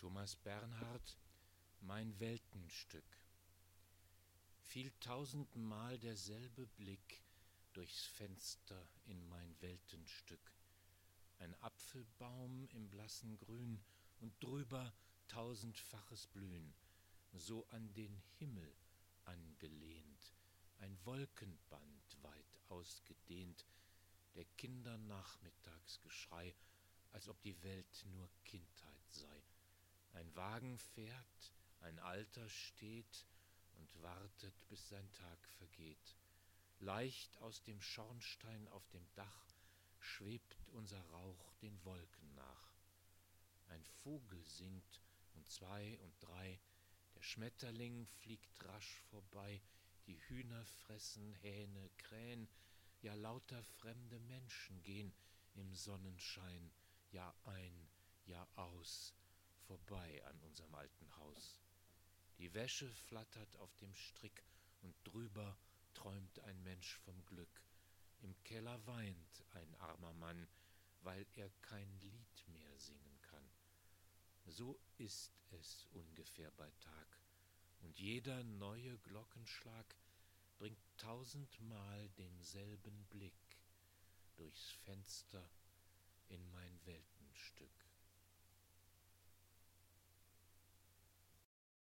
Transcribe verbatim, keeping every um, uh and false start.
Thomas Bernhard, mein Weltenstück. Fiel tausendmal derselbe Blick durchs Fenster in mein Weltenstück. Ein Apfelbaum im blassen Grün und drüber tausendfaches Blühen, so an den Himmel angelehnt, ein Wolkenband weit ausgedehnt, der Kinder Nachmittagsgeschrei, als ob die Welt nur Kindheit sei. Ein Wagen fährt, ein Alter steht und wartet, bis sein Tag vergeht. Leicht aus dem Schornstein auf dem Dach schwebt unser Rauch den Wolken nach. Ein Vogel singt und zwei und drei, der Schmetterling fliegt rasch vorbei, die Hühner fressen, Hähne krähen, ja lauter fremde Menschen gehen im Sonnenschein, Jahr ein, Jahr aus, vorbei an unserem alten Haus. Die Wäsche flattert auf dem Strick und drüber träumt ein Mensch vom Glück. Im Keller weint ein armer Mann, weil er kein Lied mehr singen kann. So ist es ungefähr bei Tag, und jeder neue Glockenschlag bringt tausendmal denselben Blick durchs Fenster in mein Weltenstück.